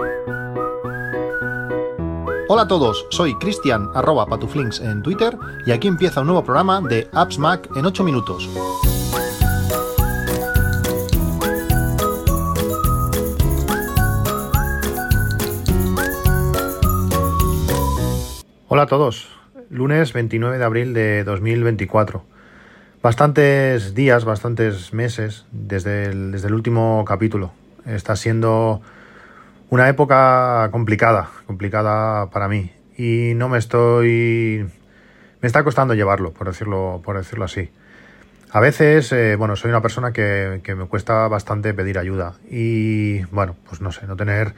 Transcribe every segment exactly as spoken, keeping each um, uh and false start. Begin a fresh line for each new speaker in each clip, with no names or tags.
Hola a todos, soy Cristian, arroba patuflinks en Twitter, y aquí empieza un nuevo programa de Apps Mac en ocho minutos. Hola a todos, lunes veintinueve de abril de dos mil veinticuatro. Bastantes días, bastantes meses desde el, desde el último capítulo. Está siendo una época complicada, complicada para mí, y no me estoy... me está costando llevarlo, por decirlo, por decirlo así. A veces, eh, bueno, soy una persona que, que me cuesta bastante pedir ayuda y, bueno, pues no sé, no tener,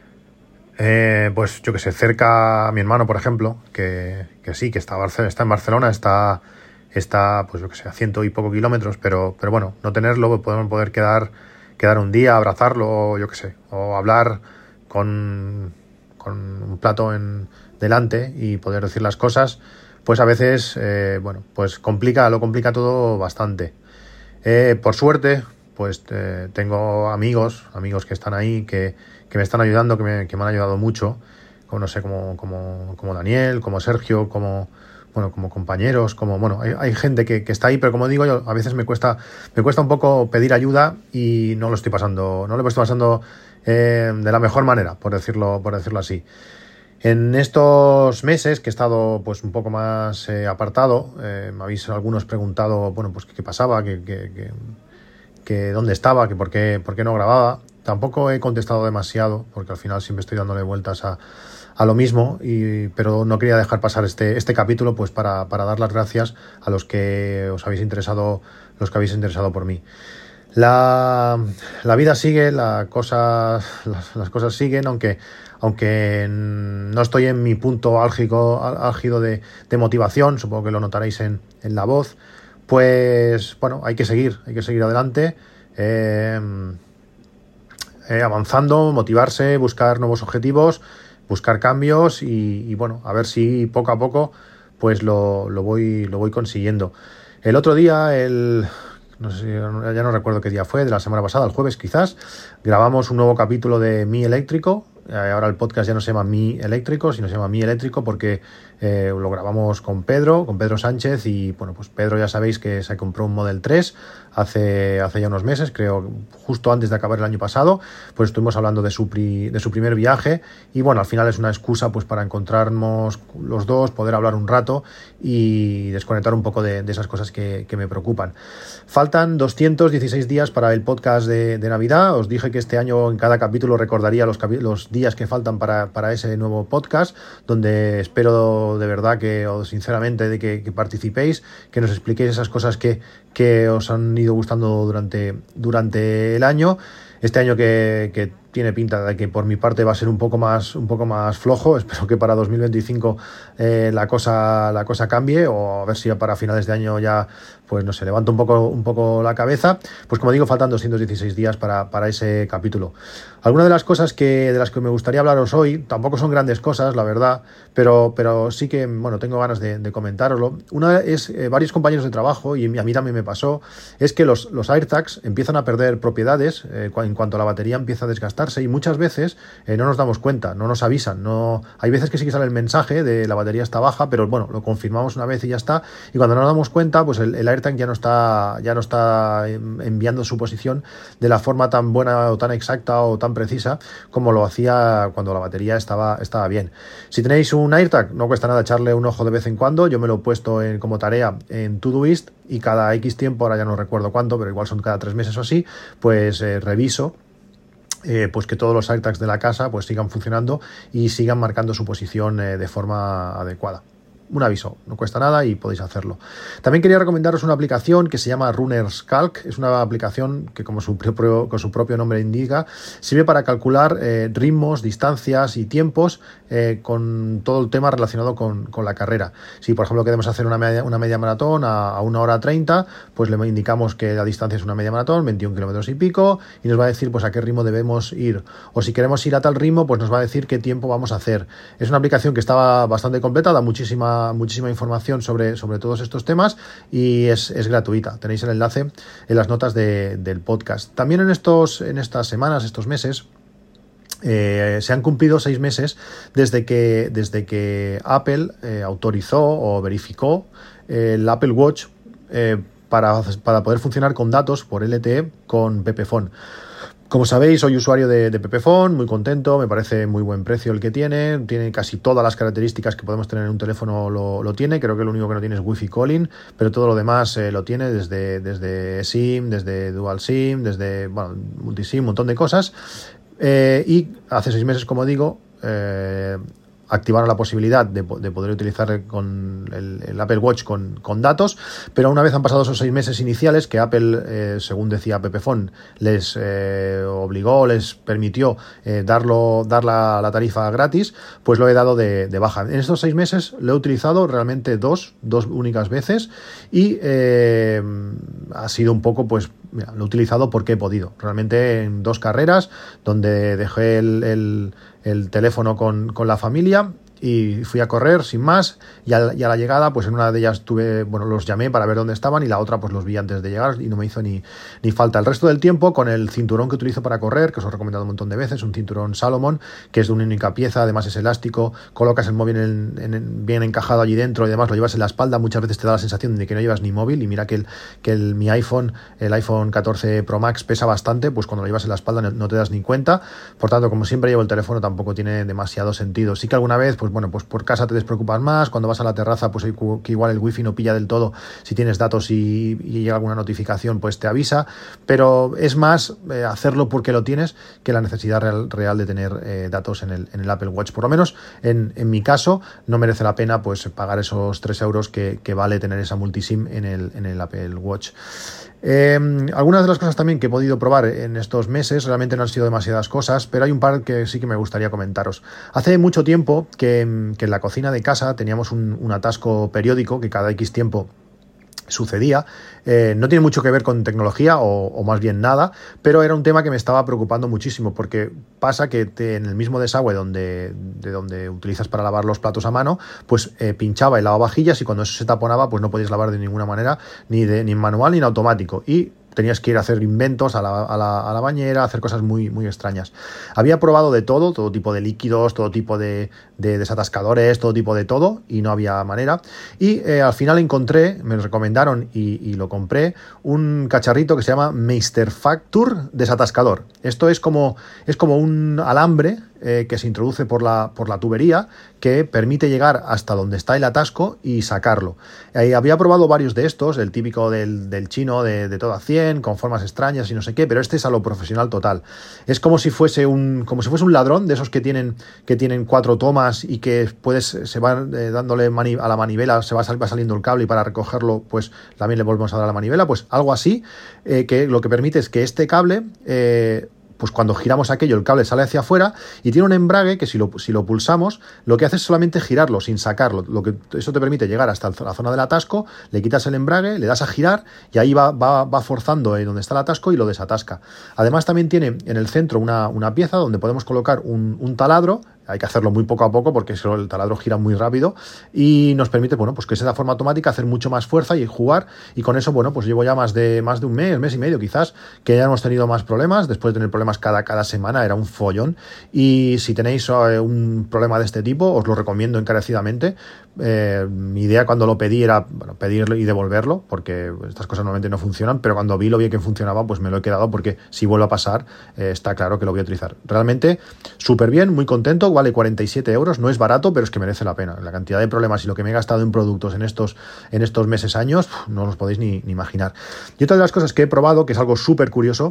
eh, pues yo que sé, cerca a mi hermano, por ejemplo, que, que sí, que está, Barce- está en Barcelona, está, está, pues yo que sé, a ciento y poco kilómetros, pero, pero bueno, no tenerlo, podemos poder quedar... quedar un día, abrazarlo, yo qué sé, o hablar con, con un plato en delante y poder decir las cosas, pues a veces, eh, bueno, pues complica, lo complica todo bastante. Eh, por suerte, pues eh, tengo amigos, amigos que están ahí, que, que me están ayudando, que me, que me han ayudado mucho, como no sé, como, como, como Daniel, como Sergio, como... bueno, como compañeros, como, bueno, hay, hay gente que, que está ahí, pero como digo yo, a veces me cuesta, me cuesta un poco pedir ayuda y no lo estoy pasando, no lo estoy pasando eh, de la mejor manera, por decirlo, por decirlo así. En estos meses que he estado pues un poco más eh, apartado, eh, me habéis algunos preguntado, bueno, pues qué pasaba, que, que, que, que dónde estaba, que por qué, por qué no grababa. Tampoco he contestado demasiado, porque al final siempre estoy dándole vueltas a a lo mismo, y, pero no quería dejar pasar este, este capítulo pues para, para dar las gracias a los que os habéis interesado, los que habéis interesado por mí. La, la vida sigue, la cosa, las, las cosas siguen, aunque, aunque no estoy en mi punto álgido, álgido de, de motivación, supongo que lo notaréis en, en la voz, pues bueno, hay que seguir, hay que seguir adelante, eh, eh, avanzando, motivarse, buscar nuevos objetivos, buscar cambios y, y bueno, a ver si poco a poco pues lo, lo voy lo voy consiguiendo. El otro día, el no sé, ya no recuerdo qué día fue, de la semana pasada, el jueves quizás, grabamos un nuevo capítulo de Mi Eléctrico. Ahora el podcast ya no se llama Mi Eléctrico, sino se llama Mi Eléctrico porque eh, lo grabamos con Pedro, con Pedro Sánchez, y bueno, pues Pedro ya sabéis que se compró un Model tres hace, hace ya unos meses, creo justo antes de acabar el año pasado, pues estuvimos hablando de su, pri, de su primer viaje y bueno, al final es una excusa pues para encontrarnos los dos, poder hablar un rato y desconectar un poco de, de esas cosas que, que me preocupan. Faltan doscientos dieciséis días para el podcast de, de Navidad. Os dije que este año en cada capítulo recordaría los, los días que faltan para, para ese nuevo podcast, donde espero de verdad que, o sinceramente, de que, que participéis, que nos expliquéis esas cosas que, que os han ido gustando durante, durante el año. Este año que, que tiene pinta de que por mi parte va a ser un poco más, un poco más flojo. Espero que para dos mil veinticinco eh, la cosa, la cosa cambie, o a ver si para finales de año ya, pues no sé, levanto un poco, un poco la cabeza. Pues como digo, faltan doscientos dieciséis días para, para ese capítulo. Algunas de las cosas que, de las que me gustaría hablaros hoy, tampoco son grandes cosas, la verdad, pero, pero sí que, bueno, tengo ganas de, de comentároslo. Una es, eh, varios compañeros de trabajo, y a mí también me pasó, es que los, los AirTags empiezan a perder propiedades eh, en cuanto la batería empieza a desgastarse, y muchas veces eh, no nos damos cuenta, no nos avisan. No, hay veces que sí que sale el mensaje de la batería está baja, pero bueno, lo confirmamos una vez y ya está, y cuando nos damos cuenta, pues el, el AirTag ya no está, ya no está enviando su posición de la forma tan buena o tan exacta o tan precisa como lo hacía cuando la batería estaba, estaba bien. Si tenéis un AirTag, no cuesta nada echarle un ojo de vez en cuando. Yo me lo he puesto en, como tarea en Todoist, y cada X tiempo, ahora ya no recuerdo cuánto, pero igual son cada tres meses o así, pues eh, reviso Eh, pues que todos los AirTags de la casa pues sigan funcionando y sigan marcando su posición eh, de forma adecuada. Un aviso, no cuesta nada y podéis hacerlo. También quería recomendaros una aplicación que se llama Runner's Calc. Es una aplicación que, como su propio, con su propio nombre indica, sirve para calcular eh, ritmos, distancias y tiempos eh, con todo el tema relacionado con, con la carrera. Si, por ejemplo, queremos hacer una media, una media maratón a, a una hora treinta, pues le indicamos que la distancia es una media maratón, veintiún kilómetros y pico, y nos va a decir pues a qué ritmo debemos ir. O si queremos ir a tal ritmo, pues nos va a decir qué tiempo vamos a hacer. Es una aplicación que está bastante completa, da muchísima muchísima información sobre, sobre todos estos temas, y es, es gratuita. Tenéis el enlace en las notas de, del podcast. También en estos en estas semanas, estos meses, Eh, se han cumplido seis meses desde que, desde que Apple eh, autorizó o verificó eh, el Apple Watch eh, para, para poder funcionar con datos por L T E con Pepephone. Como sabéis, soy usuario de, de Pepephone, muy contento, me parece muy buen precio el que tiene, tiene casi todas las características que podemos tener en un teléfono, lo, lo tiene, creo que lo único que no tiene es Wi-Fi calling, pero todo lo demás eh, lo tiene, desde, desde SIM, desde Dual SIM, desde bueno, multisim, un montón de cosas. Eh, y hace seis meses, como digo, eh, activaron la posibilidad de, de poder utilizar con el, el Apple Watch con, con datos, pero una vez han pasado esos seis meses iniciales que Apple, eh, según decía Pepephone, les eh, obligó, les permitió eh, darlo, dar la, la tarifa gratis, pues lo he dado de, de baja. En estos seis meses lo he utilizado realmente dos, dos únicas veces y eh, ha sido un poco, pues, mira, lo he utilizado porque he podido. Realmente en dos carreras donde dejé el, el el teléfono con, con la familia y fui a correr sin más, y a, y a la llegada pues en una de ellas tuve, bueno, los llamé para ver dónde estaban y la otra pues los vi antes de llegar y no me hizo ni, ni falta. El resto del tiempo con el cinturón que utilizo para correr, que os he recomendado un montón de veces, un cinturón Salomon, que es de una única pieza, además es elástico, colocas el móvil en, en, en, bien encajado allí dentro y demás lo llevas en la espalda, muchas veces te da la sensación de que no llevas ni móvil, y mira que, el, que el, mi iPhone, el iPhone catorce Pro Max pesa bastante, pues cuando lo llevas en la espalda no, no te das ni cuenta. Por tanto, como siempre llevo el teléfono, tampoco tiene demasiado sentido. Sí que alguna vez, pues bueno, pues por casa te despreocupas más, cuando vas a la terraza pues que igual el wifi no pilla del todo, si tienes datos y, y llega alguna notificación pues te avisa, pero es más eh, hacerlo porque lo tienes que la necesidad real, real de tener eh, datos en el, en el Apple Watch. Por lo menos en, en mi caso no merece la pena pues pagar esos tres euros que, que vale tener esa multisim en el, en el Apple Watch. Eh, algunas de las cosas también que he podido probar en estos meses, realmente no han sido demasiadas cosas, pero hay un par que sí que me gustaría comentaros. Hace mucho tiempo que, que en la cocina de casa teníamos un, un atasco periódico que cada X tiempo sucedía. Eh, no tiene mucho que ver con tecnología o, o más bien nada, pero era un tema que me estaba preocupando muchísimo, porque pasa que te, en el mismo desagüe donde, de donde utilizas para lavar los platos a mano, pues eh, pinchaba el lavavajillas y cuando eso se taponaba pues no podías lavar de ninguna manera, ni, de, ni en manual ni en automático, y tenías que ir a hacer inventos a la, a la, a la bañera, hacer cosas muy, muy extrañas. Había probado de todo, todo tipo de líquidos, todo tipo de, de desatascadores, todo tipo de todo, y no había manera. Y eh, al final encontré, me lo recomendaron y, y lo compré, un cacharrito que se llama Meister Factor desatascador. Esto es como, es como un alambre Eh, que se introduce por la, por la tubería, que permite llegar hasta donde está el atasco y sacarlo. Eh, había probado varios de estos, el típico del, del chino de, de todo a cien, con formas extrañas y no sé qué, pero este es a lo profesional total. Es como si fuese un, como si fuese un ladrón de esos que tienen, que tienen cuatro tomas y que puedes, se van eh, dándole mani, a la manivela, se va, sal, va saliendo el cable y para recogerlo pues también le volvemos a dar a la manivela, pues algo así, eh, que lo que permite es que este cable eh, pues cuando giramos aquello el cable sale hacia afuera y tiene un embrague que si lo, si lo pulsamos lo que hace es solamente girarlo sin sacarlo. Lo que, eso te permite llegar hasta la zona del atasco, le quitas el embrague, le das a girar y ahí va, va, va forzando eh, donde está el atasco y lo desatasca. Además también tiene en el centro una, una pieza donde podemos colocar un, un taladro. Hay que hacerlo muy poco a poco porque el taladro gira muy rápido y nos permite, bueno, pues que sea de forma automática hacer mucho más fuerza y jugar, y con eso, bueno, pues llevo ya más de más de un mes, mes y medio quizás, que ya hemos tenido más problemas, después de tener problemas cada, cada semana, era un follón, y si tenéis eh, un problema de este tipo, os lo recomiendo encarecidamente. Eh, mi idea cuando lo pedí era, bueno, pedirlo y devolverlo, porque estas cosas normalmente no funcionan, pero cuando vi lo bien que funcionaba, pues me lo he quedado, porque si vuelve a pasar, eh, está claro que lo voy a utilizar. Realmente, súper bien, muy contento. Vale cuarenta y siete euros, no es barato, pero es que merece la pena. La cantidad de problemas y lo que me he gastado en productos en estos, en estos meses, años, no os podéis ni, ni imaginar. Y otra de las cosas que he probado, que es algo súper curioso,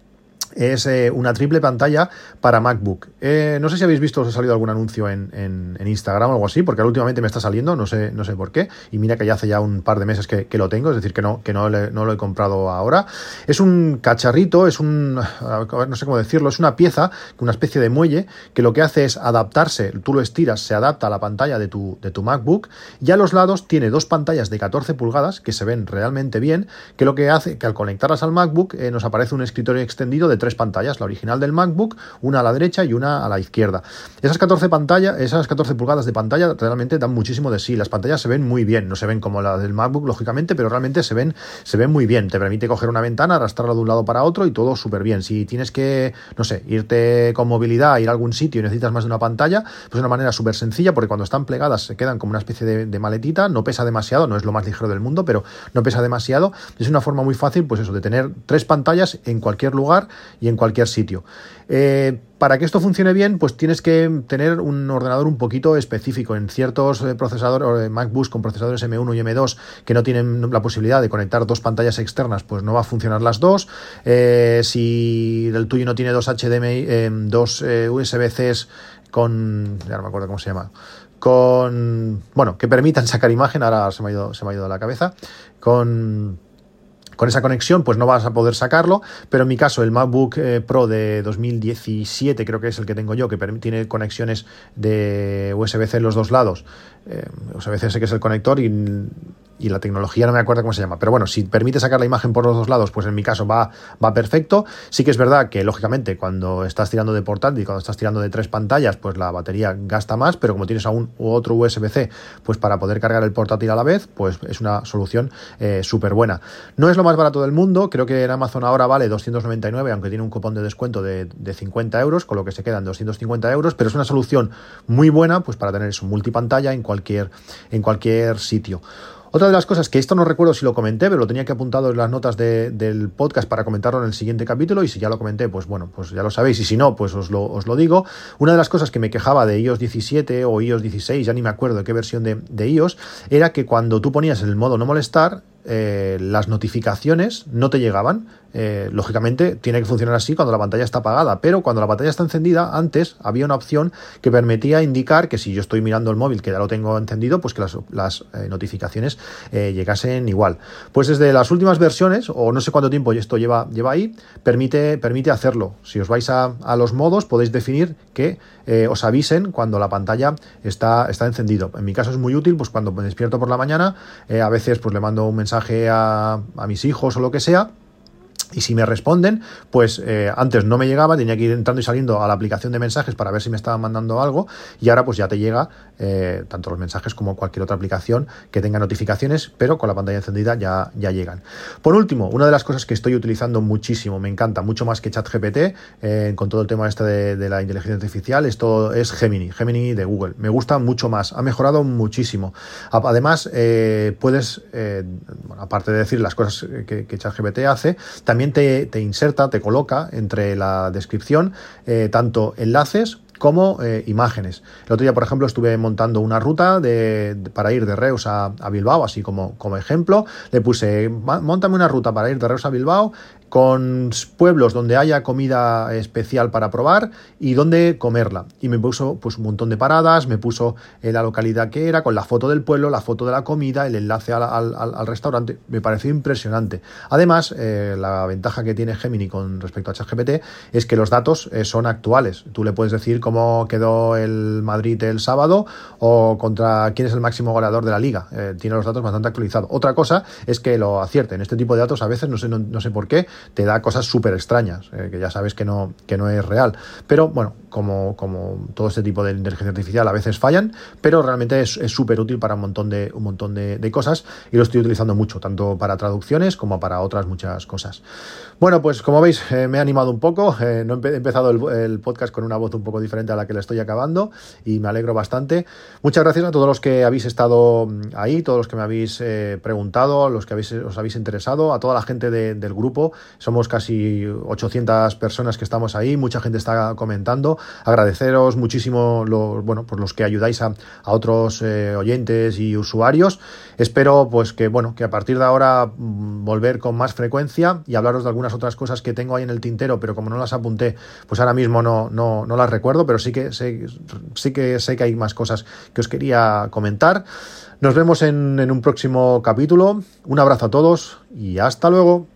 es eh, una triple pantalla para MacBook. Eh, no sé si habéis visto, os ha salido algún anuncio en, en, en Instagram o algo así, porque últimamente me está saliendo, no sé, no sé por qué, y mira que ya hace ya un par de meses que, que lo tengo, es decir, que no, que no, le, no lo he comprado ahora. Es un cacharrito, es un, no sé cómo decirlo, es una pieza, una especie de muelle, que lo que hace es adaptarse, tú lo estiras, se adapta a la pantalla de tu, de tu MacBook, y a los lados tiene dos pantallas de catorce pulgadas, que se ven realmente bien, que lo que hace, que al conectarlas al MacBook, eh, nos aparece un escritorio extendido de tres pantallas, la original del MacBook, una a la derecha y una a la izquierda. Esas catorce pantallas, esas catorce pulgadas de pantalla realmente dan muchísimo de sí. Las pantallas se ven muy bien, no se ven como la del MacBook, lógicamente, pero realmente se ven, se ven muy bien. Te permite coger una ventana, arrastrarla de un lado para otro y todo súper bien. Si tienes que, no sé, irte con movilidad, ir a algún sitio y necesitas más de una pantalla, pues de una manera súper sencilla, porque cuando están plegadas se quedan como una especie de, de maletita, no pesa demasiado, no es lo más ligero del mundo, pero no pesa demasiado. Es una forma muy fácil, pues eso, de tener tres pantallas en cualquier lugar y en cualquier sitio. Eh, para que esto funcione bien, pues tienes que tener un ordenador un poquito específico. En ciertos eh, procesadores, eh, MacBooks con procesadores eme uno y eme dos que no tienen la posibilidad de conectar dos pantallas externas, pues no va a funcionar las dos. Eh, si el tuyo no tiene dos H D M I, eh, dos eh, U S B-Cs con, ya no me acuerdo cómo se llama, con, bueno, que permitan sacar imagen, ahora se me ha ido, se me ha ido de la cabeza, con... Con esa conexión pues no vas a poder sacarlo, pero en mi caso el MacBook eh, Pro de dos mil diecisiete, creo que es el que tengo yo, que tiene conexiones de U S B-C en los dos lados. Eh, U S B-C sé que es el conector y, y la tecnología no me acuerdo cómo se llama, pero bueno, si permite sacar la imagen por los dos lados, pues en mi caso va, va perfecto. Sí que es verdad que lógicamente cuando estás tirando de portátil, cuando estás tirando de tres pantallas, pues la batería gasta más, pero como tienes aún otro U S B-C, pues para poder cargar el portátil a la vez, pues es una solución eh, súper buena. No es lo más barato del mundo, creo que en Amazon ahora vale doscientos noventa y nueve, aunque tiene un cupón de descuento de, de cincuenta euros, con lo que se quedan doscientos cincuenta euros, pero es una solución muy buena pues para tener su multipantalla en cualquier, en cualquier sitio. Otra de las cosas, que esto no recuerdo si lo comenté, pero lo tenía que apuntado en las notas de, del podcast para comentarlo en el siguiente capítulo, y si ya lo comenté, pues bueno, pues ya lo sabéis, y si no, pues os lo, os lo digo. Una de las cosas que me quejaba de iOS diecisiete o iOS dieciséis, ya ni me acuerdo de qué versión de, de iOS, era que cuando tú ponías el modo no molestar, eh, las notificaciones no te llegaban. Eh, lógicamente tiene que funcionar así cuando la pantalla está apagada, pero cuando la pantalla está encendida, antes había una opción que permitía indicar que si yo estoy mirando el móvil, que ya lo tengo encendido, pues que las, las eh, notificaciones eh, llegasen igual. Pues desde las últimas versiones, o no sé cuánto tiempo esto lleva, lleva ahí, permite, permite hacerlo. Si os vais a, a los modos, podéis definir que eh, os avisen cuando la pantalla está, está encendido. En mi caso es muy útil, pues cuando me despierto por la mañana, eh, a veces pues le mando un mensaje a, a mis hijos o lo que sea, y si me responden, pues eh, antes no me llegaba, tenía que ir entrando y saliendo a la aplicación de mensajes para ver si me estaban mandando algo, y ahora pues ya te llega eh, tanto los mensajes como cualquier otra aplicación que tenga notificaciones, pero con la pantalla encendida ya, ya llegan. Por último, una de las cosas que estoy utilizando muchísimo, me encanta, mucho más que ChatGPT, eh, con todo el tema este de, de la inteligencia artificial, esto es Gemini, Gemini de Google. Me gusta mucho más, ha mejorado muchísimo. Además, eh, puedes, eh, bueno, aparte de decir las cosas que, que ChatGPT hace, también te, te inserta, te coloca entre la descripción eh, tanto enlaces como eh, imágenes. El otro día, por ejemplo, estuve montando una ruta de, de, para ir de Reus a, a Bilbao, así como, como ejemplo. Le puse, móntame una ruta para ir de Reus a Bilbao con pueblos donde haya comida especial para probar y donde comerla. Y me puso pues un montón de paradas, me puso eh, la localidad que era, con la foto del pueblo, la foto de la comida, el enlace al, al, al restaurante. Me pareció impresionante. Además, eh, la ventaja que tiene Gemini con respecto a ChatGPT es que los datos eh, son actuales. Tú le puedes decir cómo quedó el Madrid el sábado o contra quién es el máximo goleador de la liga. Eh, tiene los datos bastante actualizados. Otra cosa es que lo acierte. En este tipo de datos a veces, no sé, no, no sé por qué, te da cosas súper extrañas, eh, que ya sabes que no, que no es real. Pero bueno, como, como todo este tipo de inteligencia artificial a veces fallan, pero realmente es súper útil para un montón, de, un montón de, de cosas, y lo estoy utilizando mucho, tanto para traducciones como para otras muchas cosas. Bueno, pues como veis, eh, me he animado un poco, eh, no he empezado el, el podcast con una voz un poco diferente a la que le estoy acabando, y me alegro bastante. Muchas gracias a todos los que habéis estado ahí, todos los que me habéis eh, preguntado, los que habéis, os habéis interesado, a toda la gente de, del grupo. Somos casi ochocientas personas que estamos ahí, mucha gente está comentando. Agradeceros muchísimo los, bueno, pues los que ayudáis a, a otros eh, oyentes y usuarios. Espero pues que, bueno, que a partir de ahora mmm, volver con más frecuencia y hablaros de algunas otras cosas que tengo ahí en el tintero, pero como no las apunté, pues ahora mismo no, no, no las recuerdo, pero sí que sé, sí que sé que hay más cosas que os quería comentar. Nos vemos en, en un próximo capítulo. Un abrazo a todos y hasta luego.